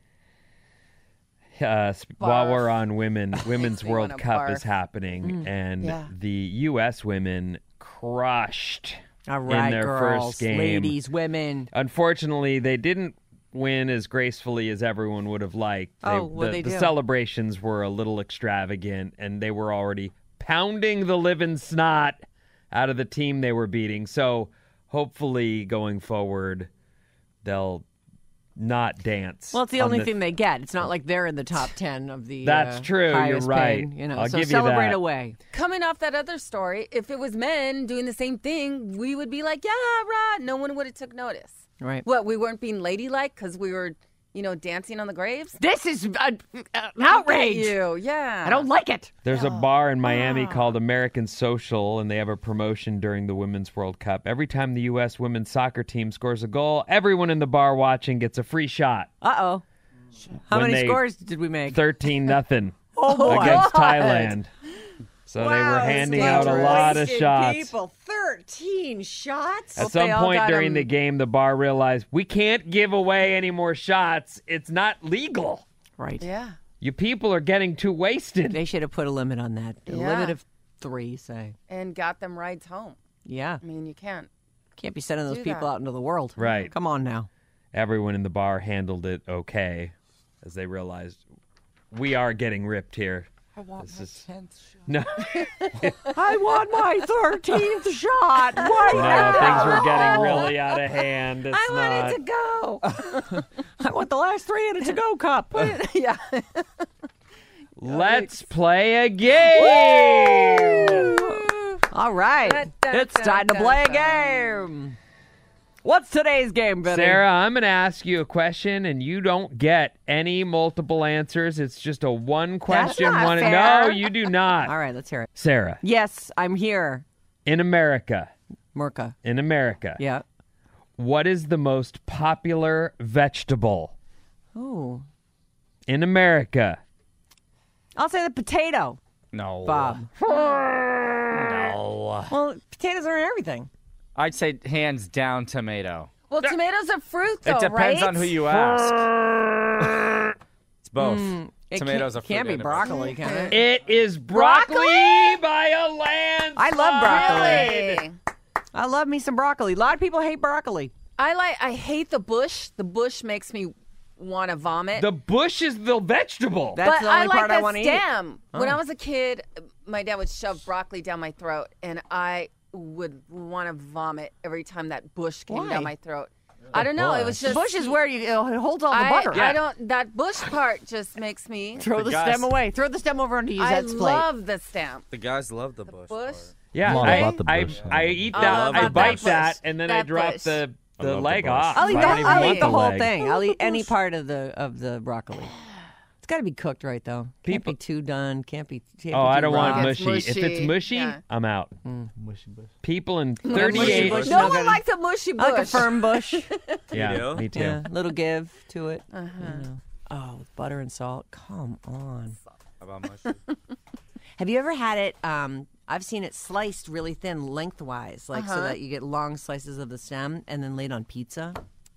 Speaker 5: While we're on women's
Speaker 6: Makes me
Speaker 5: World
Speaker 6: wanna
Speaker 5: Cup
Speaker 6: barf.
Speaker 5: is happening, and
Speaker 6: Yeah.
Speaker 5: the U.S. women crushed
Speaker 4: All right,
Speaker 5: in their
Speaker 4: girls,
Speaker 5: first game.
Speaker 4: ladies, women.
Speaker 5: Unfortunately, they didn't win as gracefully as everyone would have liked.
Speaker 4: What'd they
Speaker 5: the
Speaker 4: do?
Speaker 5: celebrations were a little extravagant, and they were already pounding the living snot out of the team they were beating. So hopefully going forward, they'll not dance.
Speaker 4: Well, it's the
Speaker 5: on
Speaker 4: only thing they get. It's not like they're in the top 10 of the
Speaker 5: That's true. You're
Speaker 4: highest
Speaker 5: right.
Speaker 4: paid,
Speaker 5: I'll
Speaker 4: so
Speaker 5: give you
Speaker 4: celebrate
Speaker 5: that.
Speaker 4: away.
Speaker 6: Coming off that other story, if it was men doing the same thing, we would be like, yeah, rah. No one would have took notice.
Speaker 4: Right.
Speaker 6: What, we weren't being ladylike because we were, dancing on the graves?
Speaker 4: This is an outrage.
Speaker 6: You, yeah.
Speaker 4: I don't like it.
Speaker 5: There's a bar in Miami called American Social, and they have a promotion during the Women's World Cup. Every time the U.S. women's soccer team scores a goal, everyone in the bar watching gets a free shot.
Speaker 4: Uh-oh. How
Speaker 5: When
Speaker 4: many
Speaker 5: they-
Speaker 4: scores did we make?
Speaker 5: 13-0
Speaker 4: Oh, boy.
Speaker 5: against
Speaker 4: God.
Speaker 5: Thailand. So they were handing out a lot of shots.
Speaker 4: People, 13 shots?
Speaker 5: At
Speaker 6: Hope
Speaker 5: some
Speaker 6: they all
Speaker 5: point
Speaker 6: got
Speaker 5: during
Speaker 6: 'em.
Speaker 5: the game, the bar realized we can't give away any more shots. It's not legal.
Speaker 4: Right.
Speaker 6: Yeah.
Speaker 5: You people are getting too wasted.
Speaker 4: They should have put a limit on that. A
Speaker 6: Yeah.
Speaker 4: limit of 3, say.
Speaker 6: And got them rides home.
Speaker 4: Yeah.
Speaker 6: I mean, you can't.
Speaker 4: Can't be sending those
Speaker 6: Do
Speaker 4: people
Speaker 6: that.
Speaker 4: out into the world.
Speaker 5: Right.
Speaker 4: Come on now.
Speaker 5: Everyone in the bar handled it okay as they realized we are getting ripped here.
Speaker 6: I want
Speaker 5: This
Speaker 6: my
Speaker 5: is-
Speaker 6: 10th shot.
Speaker 5: No,
Speaker 4: I want my 13th shot. Why
Speaker 5: no, things were getting really out of hand. It's
Speaker 6: I want
Speaker 5: not.
Speaker 6: it to go.
Speaker 4: I want the last 3 in a to-go cup.
Speaker 6: Yeah.
Speaker 5: Let's play a game.
Speaker 4: All right.
Speaker 6: Dun, dun,
Speaker 4: It's
Speaker 6: dun,
Speaker 4: time to
Speaker 6: dun,
Speaker 4: play a
Speaker 6: dun.
Speaker 4: game. What's today's game, Benny?
Speaker 5: Sarah, I'm going to ask you a question, and you don't get any multiple answers. It's just a one question.
Speaker 4: not
Speaker 5: one.
Speaker 4: fair.
Speaker 5: No, you do not.
Speaker 4: All right, let's hear it.
Speaker 5: Sarah,
Speaker 4: Yes, I'm here.
Speaker 5: in America,
Speaker 4: Murka.
Speaker 5: yeah, what is the most popular vegetable
Speaker 4: Oh,
Speaker 5: in America?
Speaker 4: I'll say the potato,
Speaker 7: No.
Speaker 4: Bob.
Speaker 7: No.
Speaker 4: Well, potatoes are in everything.
Speaker 7: I'd say hands down tomato.
Speaker 6: Well, tomatoes are fruit, though,
Speaker 7: It depends
Speaker 6: right?
Speaker 7: on who you ask. It's both.
Speaker 4: It
Speaker 7: Tomatoes are fruit.
Speaker 4: can't be
Speaker 7: and
Speaker 4: broccoli, can it?
Speaker 5: It is broccoli, by a landslide.
Speaker 4: I love broccoli.
Speaker 6: Really?
Speaker 4: I love me some broccoli. A lot of people hate broccoli.
Speaker 6: I hate the bush. The bush makes me want to vomit.
Speaker 5: The bush is the vegetable.
Speaker 4: That's
Speaker 6: but
Speaker 4: the only
Speaker 6: I like
Speaker 4: part I
Speaker 6: the
Speaker 4: want to eat.
Speaker 6: stem. When
Speaker 4: Oh.
Speaker 6: I was a kid, my dad would shove broccoli down my throat, and I would want to vomit every time that bush came
Speaker 4: Why?
Speaker 6: down my throat. I don't know. It was just
Speaker 4: Bush is where it holds all the
Speaker 6: I,
Speaker 4: butter.
Speaker 6: I don't. That bush part just makes me.
Speaker 4: Throw the
Speaker 7: guys-
Speaker 4: stem away. Throw the stem over onto
Speaker 6: I
Speaker 4: Yuzette's plate.
Speaker 6: love the stem.
Speaker 7: The guys love the bush.
Speaker 6: Bush.
Speaker 5: Yeah,
Speaker 10: Not about the
Speaker 5: I
Speaker 10: bush.
Speaker 5: eat
Speaker 6: I
Speaker 5: that.
Speaker 6: love
Speaker 5: I
Speaker 6: that
Speaker 5: bite
Speaker 6: bush.
Speaker 5: that, and then I
Speaker 6: That
Speaker 5: drop
Speaker 6: bush.
Speaker 5: the
Speaker 10: I love the
Speaker 5: leg
Speaker 10: bush.
Speaker 5: off.
Speaker 4: I'll eat,
Speaker 5: I
Speaker 4: the,
Speaker 5: don't even
Speaker 4: I'll
Speaker 5: want
Speaker 4: eat the whole
Speaker 5: leg.
Speaker 4: thing. I'll eat any part of the broccoli. It's got to be cooked right though. Can't be too done. Can't be. Can't
Speaker 5: Oh,
Speaker 4: be
Speaker 5: I
Speaker 4: too
Speaker 5: don't want
Speaker 4: raw.
Speaker 5: mushy. If it's
Speaker 6: mushy,
Speaker 5: mushy,
Speaker 6: yeah.
Speaker 5: I'm out.
Speaker 10: Mushy bush.
Speaker 5: People in
Speaker 4: mushy
Speaker 5: 38.
Speaker 4: bush.
Speaker 6: No
Speaker 4: No
Speaker 6: one
Speaker 4: good.
Speaker 6: likes a mushy bush.
Speaker 4: I like a firm bush.
Speaker 5: Yeah,
Speaker 7: You do?
Speaker 5: me too.
Speaker 4: Yeah, little give to it. You know. Oh, with butter and salt. Come on.
Speaker 7: How about mushy?
Speaker 4: Have you ever had it? I've seen it sliced really thin lengthwise, like so that you get long slices of the stem and then laid on pizza.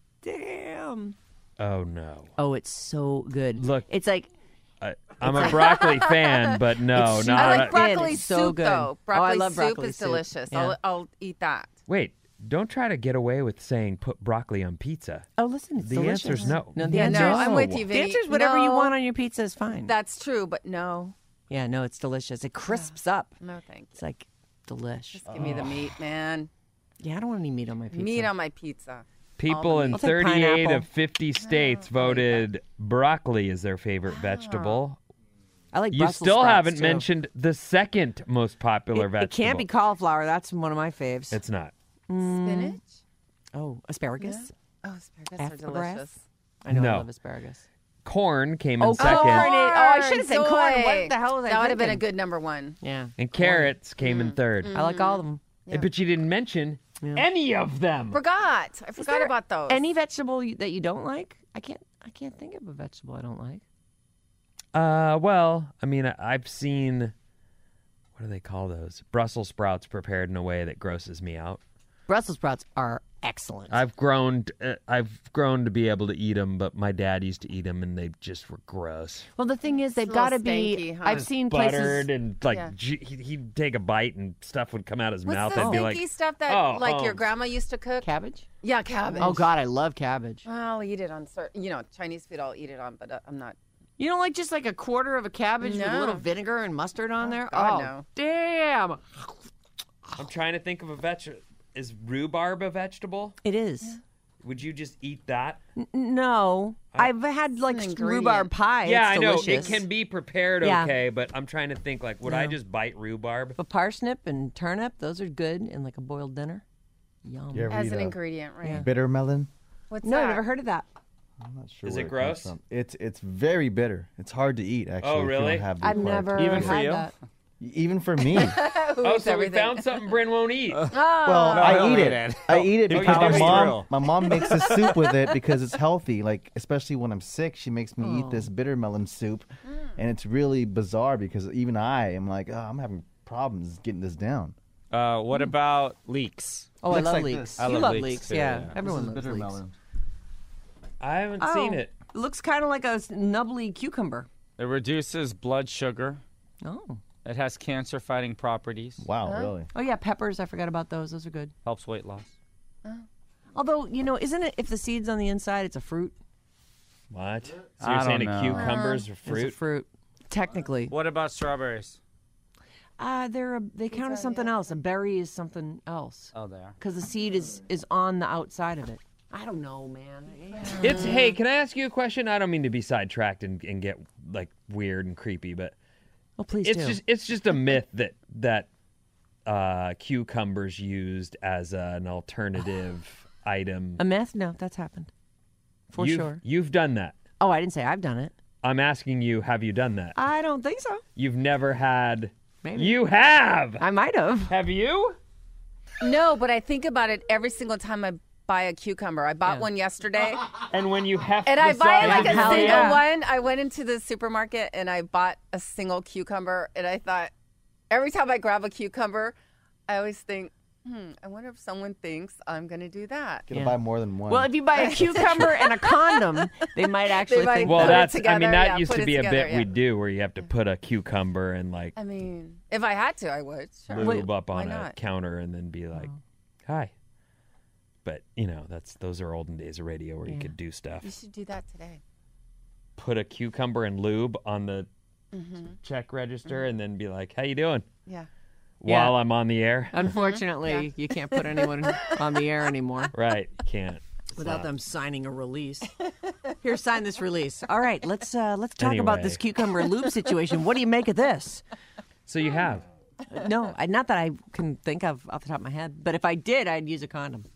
Speaker 4: Damn.
Speaker 5: Oh no.
Speaker 4: Oh, it's so good.
Speaker 5: Look.
Speaker 4: It's like
Speaker 5: I'm a broccoli fan, but no,
Speaker 4: It's
Speaker 5: not.
Speaker 6: I
Speaker 4: not-
Speaker 6: like broccoli
Speaker 4: It's so
Speaker 6: soup
Speaker 4: good.
Speaker 6: though.
Speaker 4: Oh, I
Speaker 6: Broccoli
Speaker 4: love
Speaker 6: soup
Speaker 4: broccoli
Speaker 6: is
Speaker 4: soup.
Speaker 6: delicious.
Speaker 4: Yeah.
Speaker 6: I'll eat that.
Speaker 5: Wait, don't try to get away with saying put broccoli on pizza.
Speaker 4: Oh, listen, it's
Speaker 5: The
Speaker 4: delicious.
Speaker 5: answer's no.
Speaker 4: No, the
Speaker 6: Yeah,
Speaker 4: answer
Speaker 6: no,
Speaker 4: is
Speaker 6: I'm with you,
Speaker 4: The
Speaker 6: Vinny.
Speaker 4: answer is whatever you
Speaker 6: No.
Speaker 4: want on your pizza is fine.
Speaker 6: That's true, but no,
Speaker 4: Yeah, no, it's delicious. It crisps up.
Speaker 6: no, thank you.
Speaker 4: It's like delish.
Speaker 6: Just give me the meat, man.
Speaker 4: Yeah, I don't want any meat on my pizza.
Speaker 6: Meat on my pizza.
Speaker 5: People in
Speaker 4: I'll take
Speaker 5: 38
Speaker 4: pineapple.
Speaker 5: of 50 states voted broccoli as their favorite vegetable.
Speaker 4: I like
Speaker 5: You
Speaker 4: Brussels
Speaker 5: still
Speaker 4: sprouts,
Speaker 5: haven't
Speaker 4: too.
Speaker 5: mentioned the second most popular
Speaker 4: It
Speaker 5: vegetable.
Speaker 4: can't be cauliflower. That's one of my faves.
Speaker 5: It's not.
Speaker 6: Spinach.
Speaker 4: Oh, asparagus.
Speaker 6: Oh, asparagus are delicious.
Speaker 4: I know I
Speaker 5: No.
Speaker 4: love asparagus.
Speaker 5: Corn came in
Speaker 4: Oh,
Speaker 5: second,
Speaker 4: corn. I should have said corn.
Speaker 6: Soy.
Speaker 4: What the hell was I
Speaker 6: That would have been a
Speaker 4: thinking?
Speaker 6: good number one.
Speaker 4: Yeah.
Speaker 5: and carrots came in third.
Speaker 4: I like all of them.
Speaker 5: But you didn't mention any of them.
Speaker 6: I
Speaker 4: Is
Speaker 6: forgot
Speaker 4: there
Speaker 6: about those.
Speaker 4: Any vegetable that you don't like? I can't think of a vegetable I don't like.
Speaker 5: Well, I mean, I've seen, what do they call those? Brussels sprouts prepared in a way that grosses me out.
Speaker 4: Brussels sprouts are excellent.
Speaker 5: I've grown to be able to eat them, but my dad used to eat them, and they just were gross.
Speaker 4: Well, the thing is, they've
Speaker 6: a
Speaker 4: got to
Speaker 6: little
Speaker 4: be.
Speaker 6: stanky, huh?
Speaker 4: I've seen places.
Speaker 5: Buttered and like
Speaker 6: Yeah.
Speaker 5: he'd take a bite and stuff would come out his
Speaker 6: What's
Speaker 5: mouth.
Speaker 6: the
Speaker 5: I'd be
Speaker 6: stinky
Speaker 5: like,
Speaker 6: stuff that
Speaker 5: "Oh,
Speaker 6: like your
Speaker 5: Holmes."
Speaker 6: grandma used to cook?
Speaker 4: Cabbage.
Speaker 6: Yeah, cabbage.
Speaker 4: Oh God, I love cabbage.
Speaker 6: I'll eat it on certain, Chinese food. I'll eat it on, but I'm not.
Speaker 4: You don't like just like a quarter of a cabbage with a
Speaker 6: No.
Speaker 4: little vinegar and mustard on there?
Speaker 6: God,
Speaker 4: oh,
Speaker 6: no.
Speaker 4: damn!
Speaker 5: I'm trying to think of a vegetable. Is rhubarb a vegetable?
Speaker 4: It is.
Speaker 5: Would you just eat that?
Speaker 4: No, I've had like
Speaker 6: an
Speaker 4: rhubarb
Speaker 6: ingredient.
Speaker 4: pie.
Speaker 5: Yeah,
Speaker 4: It's
Speaker 5: I know.
Speaker 4: delicious.
Speaker 5: It can be prepared
Speaker 4: Yeah.
Speaker 5: okay, but I'm trying to think, like, would I
Speaker 4: No.
Speaker 5: just bite rhubarb?
Speaker 4: But parsnip and turnip, those are good in like a boiled dinner. Yum.
Speaker 10: You ever
Speaker 6: As
Speaker 10: eat
Speaker 6: an
Speaker 10: a
Speaker 6: ingredient, right?
Speaker 10: bitter melon?
Speaker 6: What's
Speaker 4: No,
Speaker 6: that?
Speaker 4: I've never heard of that.
Speaker 10: I'm not sure
Speaker 5: Is
Speaker 10: where
Speaker 5: it
Speaker 10: comes
Speaker 5: gross?
Speaker 10: from. It's very bitter. It's hard to eat actually.
Speaker 5: Oh,
Speaker 10: if you
Speaker 5: really?
Speaker 10: don't have the
Speaker 4: I've
Speaker 10: required
Speaker 4: never
Speaker 7: Even for
Speaker 4: had
Speaker 7: you?
Speaker 4: that.
Speaker 10: Even for me.
Speaker 5: Oh, so we found something Bryn won't eat.
Speaker 10: Well,
Speaker 7: No,
Speaker 10: I
Speaker 7: he'll
Speaker 10: eat
Speaker 7: eat
Speaker 10: it.
Speaker 7: it.
Speaker 10: I eat it
Speaker 7: He'll
Speaker 10: because
Speaker 7: eat
Speaker 10: my
Speaker 7: it.
Speaker 10: mom makes a soup with it because it's healthy. Like especially when I'm sick, she makes me eat this bitter melon soup, and it's really bizarre because even I am like, oh, I'm having problems getting this down.
Speaker 7: What about leeks?
Speaker 4: Oh, I
Speaker 10: Looks
Speaker 4: love
Speaker 10: like
Speaker 4: leeks.
Speaker 10: this.
Speaker 7: I
Speaker 4: You
Speaker 7: love
Speaker 4: love
Speaker 7: leeks,
Speaker 4: leeks,
Speaker 7: too,
Speaker 4: yeah.
Speaker 7: yeah.
Speaker 4: Everyone loves leeks.
Speaker 5: I haven't
Speaker 4: Oh,
Speaker 5: seen it.
Speaker 4: It looks kind of like a nubbly cucumber.
Speaker 7: It reduces blood sugar.
Speaker 4: Oh.
Speaker 7: It has cancer-fighting properties.
Speaker 10: Wow, really?
Speaker 4: Oh yeah, peppers. I forgot about those. Those are good.
Speaker 7: Helps weight loss.
Speaker 4: Although isn't it if the seeds on the inside, it's a fruit?
Speaker 5: What? So
Speaker 7: I
Speaker 5: you're
Speaker 7: don't
Speaker 5: saying
Speaker 7: know.
Speaker 5: a cucumber's a
Speaker 4: It's
Speaker 5: fruit?
Speaker 4: a fruit. Technically,
Speaker 7: What about strawberries?
Speaker 4: they count as something else. A berry is something else
Speaker 7: Oh, they are.
Speaker 4: because the seed is on the outside of it. I don't know, man.
Speaker 5: Hey, can I ask you a question? I don't mean to be sidetracked and get like weird and creepy, but
Speaker 4: Oh, please
Speaker 5: it's
Speaker 4: do.
Speaker 5: just a myth that cucumbers used as an alternative item.
Speaker 4: A myth? No, that's happened for sure.
Speaker 5: You've done that.
Speaker 4: Oh, I didn't say I've done it.
Speaker 5: I'm asking you, have you done that?
Speaker 4: I don't think so.
Speaker 5: You've never had.
Speaker 4: Maybe.
Speaker 5: You have.
Speaker 4: I might have.
Speaker 5: Have you?
Speaker 6: No, but I think about it every single time I buy a cucumber. I bought one yesterday.
Speaker 5: And when you heft
Speaker 6: And
Speaker 5: the
Speaker 6: I buy like
Speaker 5: side,
Speaker 6: a single one. I went into the supermarket and I bought a single cucumber. And I thought, every time I grab a cucumber, I always think, I wonder if someone thinks I'm going to do that.
Speaker 10: Gonna buy more than one.
Speaker 4: Well, if you buy a cucumber and a condom, they might actually think
Speaker 5: well,
Speaker 4: that.
Speaker 5: that's, I mean, that used to be a bit we do where you have to put a cucumber and like.
Speaker 6: I mean, if I had to, I would. Sure.
Speaker 5: Lube up on
Speaker 6: Why
Speaker 5: a
Speaker 6: not?
Speaker 5: counter and then be like, hi. But, you know, those are olden days of radio where you could do stuff.
Speaker 6: You should do that today.
Speaker 5: Put a cucumber and lube on the check register and then be like, how you doing?
Speaker 6: Yeah.
Speaker 5: While I'm on the air.
Speaker 4: Unfortunately, you can't put anyone on the air anymore.
Speaker 5: Right, you can't.
Speaker 4: Without them signing a release. Here, sign this release. All right, let's talk about
Speaker 5: Anyway.
Speaker 4: this cucumber lube situation. What do you make of this?
Speaker 5: So you have.
Speaker 4: No, not that I can think of off the top of my head. But if I did, I'd use a condom.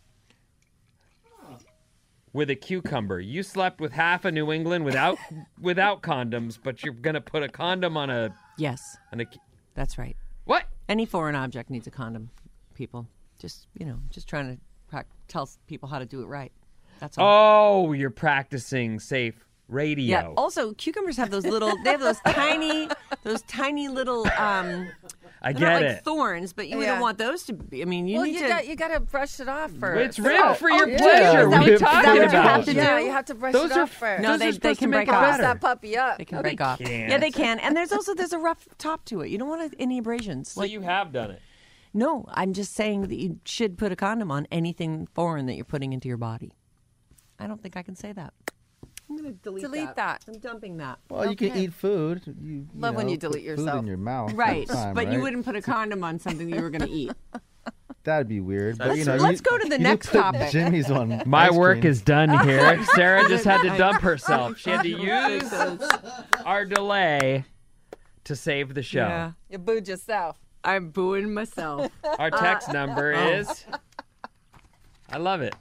Speaker 5: With a cucumber. You slept with half of New England without condoms, but you're going to put a condom on a...
Speaker 4: Yes, that's right.
Speaker 5: What?
Speaker 4: Any foreign object needs a condom, people. Just trying to tell people how to do it right. That's all.
Speaker 5: Oh, you're practicing safe radio.
Speaker 4: Yeah. Also, cucumbers have those little. They have those tiny little.
Speaker 5: I
Speaker 4: they're
Speaker 5: get
Speaker 4: not
Speaker 5: it.
Speaker 4: like thorns, but you don't want those to be. I mean, you
Speaker 6: got to brush it off first.
Speaker 5: It's ribbed for your
Speaker 6: yeah.
Speaker 5: pleasure.
Speaker 6: Is that
Speaker 5: What are you
Speaker 6: what
Speaker 5: talking
Speaker 6: you
Speaker 5: about?
Speaker 6: have to do? Yeah, you have to brush it off first.
Speaker 4: No, they can break off.
Speaker 6: Brush that puppy up.
Speaker 4: They can break off.
Speaker 5: can't.
Speaker 4: Yeah, they can. And there's a rough top to it. You don't want any abrasions.
Speaker 5: So you have done it.
Speaker 4: No, I'm just saying that you should put a condom on anything foreign that you're putting into your body. I don't think I can say that. I'm going to delete
Speaker 6: that.
Speaker 4: I'm dumping that.
Speaker 10: Well, you can eat food. You
Speaker 6: Love when you
Speaker 10: put
Speaker 6: delete
Speaker 10: food
Speaker 6: yourself.
Speaker 10: in your mouth.
Speaker 4: Right,
Speaker 10: all the time,
Speaker 4: but you
Speaker 10: right?
Speaker 4: wouldn't put a condom on something that you were going to eat.
Speaker 10: That'd be weird. But
Speaker 4: Let's go to the next topic.
Speaker 10: Jimmy's one.
Speaker 5: My work is done here. Sarah just had to dump herself. She had to use our delay to save the show.
Speaker 4: Yeah.
Speaker 6: You booed yourself.
Speaker 4: I'm booing myself.
Speaker 5: Our text number is... I love it.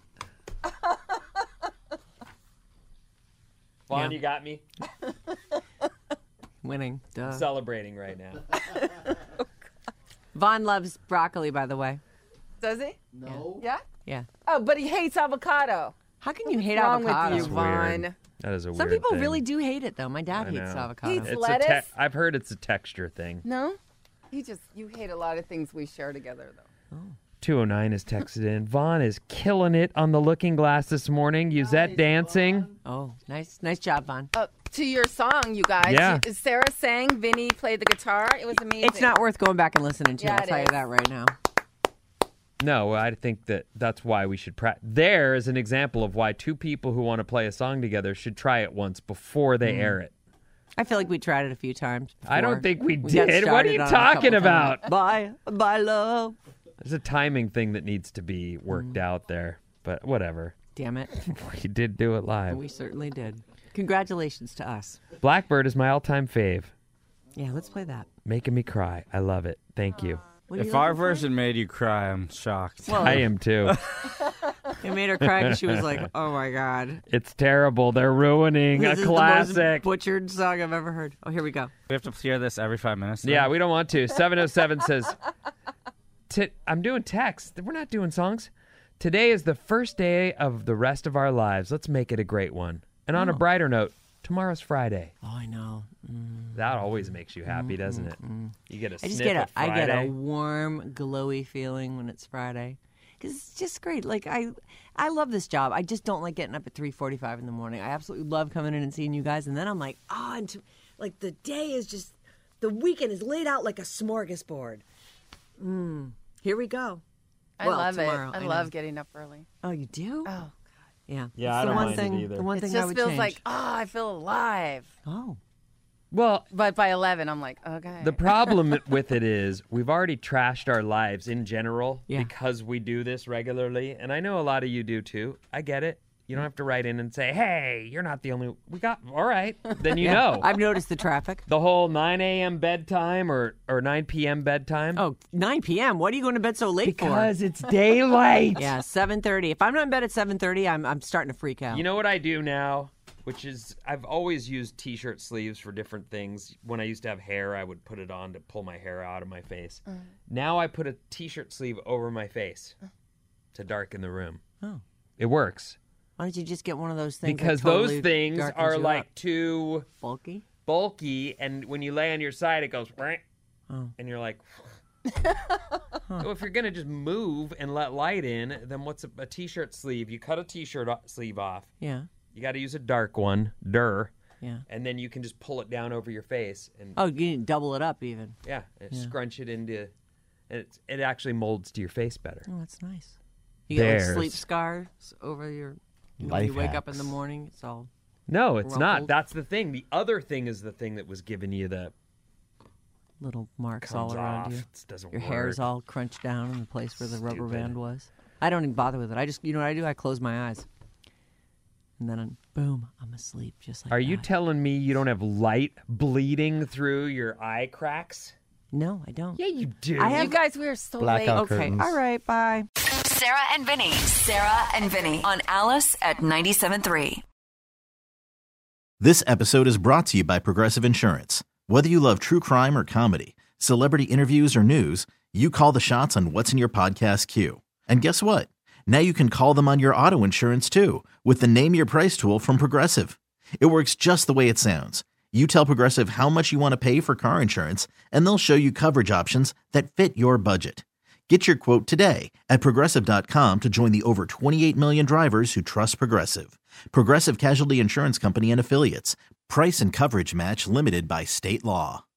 Speaker 5: Vaughn, you got me?
Speaker 4: Winning. Duh.
Speaker 5: I'm celebrating right now.
Speaker 4: Vaughn loves broccoli, by the way.
Speaker 6: Does he?
Speaker 10: No.
Speaker 6: Yeah?
Speaker 4: Yeah.
Speaker 6: Oh, but he hates avocado.
Speaker 4: How can you hate
Speaker 6: What's wrong
Speaker 4: avocado?
Speaker 6: with you, Vaughn?
Speaker 5: Weird. That is a
Speaker 4: Some
Speaker 5: weird
Speaker 4: people
Speaker 5: thing.
Speaker 4: really do hate it, though. My dad
Speaker 5: I
Speaker 4: hates
Speaker 5: know.
Speaker 4: avocado.
Speaker 6: He's
Speaker 5: It's
Speaker 6: lettuce?
Speaker 5: I've heard it's a texture thing.
Speaker 6: No? You hate a lot of things we share together, though.
Speaker 5: 209 is texted in. Vaughn is killing it on the looking glass this morning. Yuzette dancing.
Speaker 4: Oh, nice job, Vaughn.
Speaker 6: To your song, you guys.
Speaker 5: Yeah.
Speaker 6: Sarah sang, Vinny played the guitar. It was amazing.
Speaker 4: It's not worth going back and listening to.
Speaker 6: Yeah,
Speaker 4: I'll
Speaker 6: it
Speaker 4: tell you
Speaker 6: is.
Speaker 4: that right now.
Speaker 5: No, I think that's why we should practice. There is an example of why two people who want to play a song together should try it once before they air it.
Speaker 4: I feel like we tried it a few times.
Speaker 5: I don't
Speaker 4: before.
Speaker 5: think we
Speaker 4: got
Speaker 5: did. What are
Speaker 4: started
Speaker 5: you
Speaker 4: on it a
Speaker 5: talking
Speaker 4: couple
Speaker 5: about?
Speaker 4: times. Bye, love.
Speaker 5: There's a timing thing that needs to be worked out there, but whatever.
Speaker 4: Damn it.
Speaker 5: We did do it live.
Speaker 4: We certainly did. Congratulations to us.
Speaker 5: Blackbird is my all-time fave.
Speaker 4: Yeah, let's play that.
Speaker 5: Making me cry. I love it. Thank you.
Speaker 4: What are you
Speaker 7: If our
Speaker 4: looking for?
Speaker 7: version made you cry, I'm shocked.
Speaker 4: Well,
Speaker 5: I am too.
Speaker 4: It made her cry because she was like, oh my God.
Speaker 5: It's terrible. They're ruining
Speaker 4: This
Speaker 5: a
Speaker 4: is the
Speaker 5: classic.
Speaker 4: most butchered song I've ever heard. Oh, here we go.
Speaker 7: We have to hear this every 5 minutes. now?
Speaker 5: Yeah, we don't want to. 707 says, I'm doing text. We're not doing songs. Today is the first day of the rest of our lives. Let's make it a great one. And on a brighter note, tomorrow's Friday.
Speaker 4: Oh, I know.
Speaker 5: That always makes you happy, doesn't it? You get a
Speaker 4: I just
Speaker 5: sniff
Speaker 4: get
Speaker 5: at
Speaker 4: I get a
Speaker 5: Friday.
Speaker 4: warm, glowy feeling when it's Friday. Because it's just great. Like, I love this job. I just don't like getting up at 3:45 in the morning. I absolutely love coming in and seeing you guys. And then I'm like, like the day is just, the weekend is laid out like a smorgasbord. Here we go.
Speaker 6: I
Speaker 4: Well,
Speaker 6: love
Speaker 4: tomorrow,
Speaker 6: it. I
Speaker 4: I know.
Speaker 6: love getting up early.
Speaker 4: Oh, you do?
Speaker 6: Oh, God.
Speaker 4: Yeah.
Speaker 5: Yeah,
Speaker 4: It's
Speaker 5: I
Speaker 4: the
Speaker 5: don't
Speaker 4: one
Speaker 5: mind it
Speaker 4: thing,
Speaker 5: either.
Speaker 4: The one
Speaker 6: It
Speaker 4: thing I
Speaker 6: just
Speaker 4: would
Speaker 6: feels
Speaker 4: change.
Speaker 6: like, I feel alive.
Speaker 4: Oh.
Speaker 5: Well,
Speaker 6: But by 11, I'm like, okay.
Speaker 5: the problem with it is we've already trashed our lives in general
Speaker 4: Yeah.
Speaker 5: because we do this regularly. And I know a lot of you do too. I get it. You don't have to write in and say, hey, you're not the only... All right. Then you know.
Speaker 4: I've noticed the traffic.
Speaker 5: The whole 9 a.m. bedtime or 9 p.m. bedtime.
Speaker 4: Oh, 9 p.m. What are you going to bed so late
Speaker 5: Because it's daylight.
Speaker 4: for? Yeah, 7:30. If I'm not in bed at 7:30, I'm starting to freak out.
Speaker 5: You know what I do now? Which is, I've always used T-shirt sleeves for different things. When I used to have hair, I would put it on to pull my hair out of my face. Now I put a T-shirt sleeve over my face to darken the room.
Speaker 4: Oh.
Speaker 5: It works.
Speaker 4: Why don't you just get one of those things?
Speaker 5: Because
Speaker 4: that totally
Speaker 5: those things
Speaker 4: darkens
Speaker 5: are
Speaker 4: you
Speaker 5: like
Speaker 4: up?
Speaker 5: too
Speaker 4: bulky,
Speaker 5: and when you lay on your side, it goes right, and you're like. So if you're gonna just move and let light in, then what's a t-shirt sleeve? You cut a t-shirt sleeve off.
Speaker 4: Yeah.
Speaker 5: You got to use a dark one,
Speaker 4: Yeah.
Speaker 5: and then you can just pull it down over your face and.
Speaker 4: Oh, you can double it up even.
Speaker 5: Yeah, and scrunch it into, and it actually molds to your face better.
Speaker 4: Oh, that's nice. You get like sleep scars over your. When you wake up in the morning, it's all.
Speaker 5: No, it's not.
Speaker 4: rumpled.
Speaker 5: That's the thing. The other thing is the thing that was giving you the.
Speaker 4: Little marks
Speaker 5: Comes
Speaker 4: all around
Speaker 5: off.
Speaker 4: you.
Speaker 5: It doesn't
Speaker 4: Your
Speaker 5: work.
Speaker 4: hair's all crunched down in the place where the rubber
Speaker 5: Stupid.
Speaker 4: band was. I don't even bother with it. I just, you know what I do? I close my eyes. And then, boom, I'm asleep just like
Speaker 5: Are
Speaker 4: that.
Speaker 5: you telling me you don't have light bleeding through your eye cracks?
Speaker 4: No, I don't.
Speaker 5: Yeah, you do.
Speaker 6: You guys, we are so
Speaker 10: Blackout
Speaker 6: late.
Speaker 4: Okay,
Speaker 10: curtains.
Speaker 4: all right, bye.
Speaker 3: Sarah and Vinny. Sarah and Vinny on Alice at 97.3.
Speaker 11: This episode is brought to you by Progressive Insurance. Whether you love true crime or comedy, celebrity interviews or news, you call the shots on what's in your podcast queue. And guess what? Now you can call them on your auto insurance too with the Name Your Price tool from Progressive. It works just the way it sounds. You tell Progressive how much you want to pay for car insurance, and they'll show you coverage options that fit your budget. Get your quote today at Progressive.com to join the over 28 million drivers who trust Progressive. Progressive Casualty Insurance Company and Affiliates. Price and coverage match limited by state law.